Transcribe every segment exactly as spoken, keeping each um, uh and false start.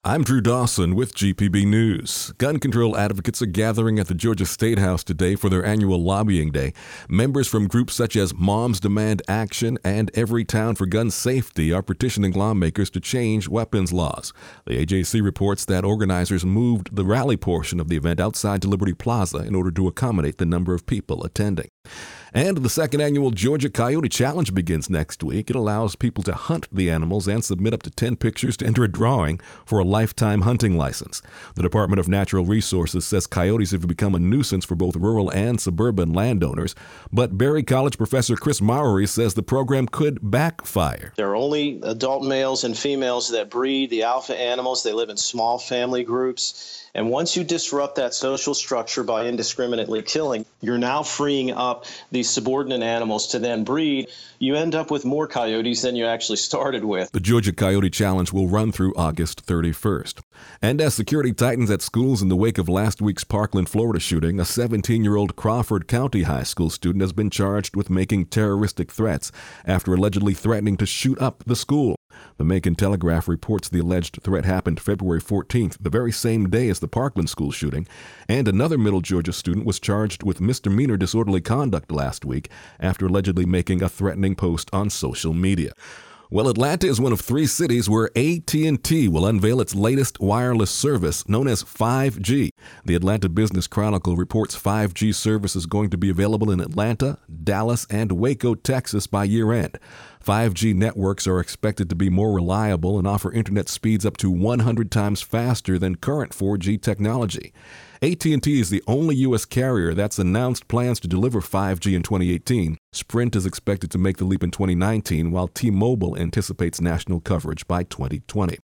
I'm Drew Dawson with G P B News. Gun control advocates are gathering at the Georgia State House today for their annual lobbying day. Members from groups such as Moms Demand Action and Everytown for Gun Safety are petitioning lawmakers to change weapons laws. The A J C reports that organizers moved the rally portion of the event outside to Liberty Plaza in order to accommodate the number of people attending. And the second annual Georgia Coyote Challenge begins next week. It allows people to hunt the animals and submit up to ten pictures to enter a drawing for a lifetime hunting license. The Department of Natural Resources says coyotes have become a nuisance for both rural and suburban landowners. But Berry College professor Chris Mowry says the program could backfire. There are only adult males and females that breed the alpha animals. They live in small family groups. And once you disrupt that social structure by indiscriminately killing, you're now freeing up these subordinate animals to then breed. You end up with more coyotes than you actually started with. The Georgia Coyote Challenge will run through August thirty-first. And as security tightens at schools in the wake of last week's Parkland, Florida shooting, a seventeen-year-old Crawford County High School student has been charged with making terroristic threats after allegedly threatening to shoot up the school. The Macon Telegraph reports the alleged threat happened February fourteenth, the very same day as the Parkland school shooting, and another Middle Georgia student was charged with misdemeanor disorderly conduct last week after allegedly making a threatening post on social media. Well, Atlanta is one of three cities where A T and T will unveil its latest wireless service known as five G. The Atlanta Business Chronicle reports five G service is going to be available in Atlanta, Dallas, and Waco, Texas by year-end. five G networks are expected to be more reliable and offer internet speeds up to one hundred times faster than current four G technology. A T and T is the only U S carrier that's announced plans to deliver five G in twenty eighteen. Sprint is expected to make the leap in twenty nineteen, while T-Mobile anticipates national coverage by twenty twenty.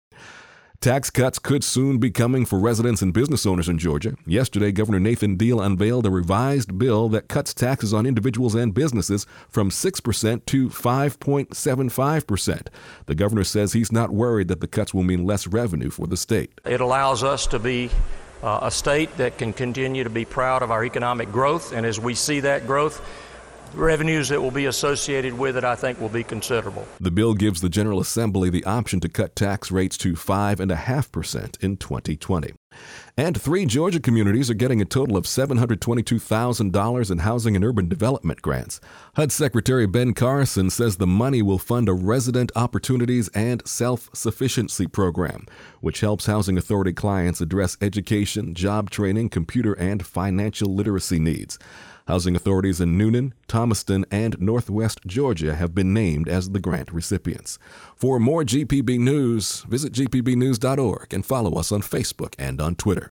Tax cuts could soon be coming for residents and business owners in Georgia. Yesterday, Governor Nathan Deal unveiled a revised bill that cuts taxes on individuals and businesses from six percent to five point seven five percent. The governor says he's not worried that the cuts will mean less revenue for the state. It allows us to be uh, a state that can continue to be proud of our economic growth, and as we see that growth, revenues that will be associated with it, I think, will be considerable. The bill gives the General Assembly the option to cut tax rates to five point five percent in twenty twenty. And three Georgia communities are getting a total of seven hundred twenty-two thousand dollars in housing and urban development grants. H U D Secretary Ben Carson says the money will fund a resident opportunities and self-sufficiency program, which helps housing authority clients address education, job training, computer, and financial literacy needs. Housing authorities in Newnan, Thomaston, and Northwest Georgia have been named as the grant recipients. For more G P B News, visit G P B news dot org and follow us on Facebook and on Twitter.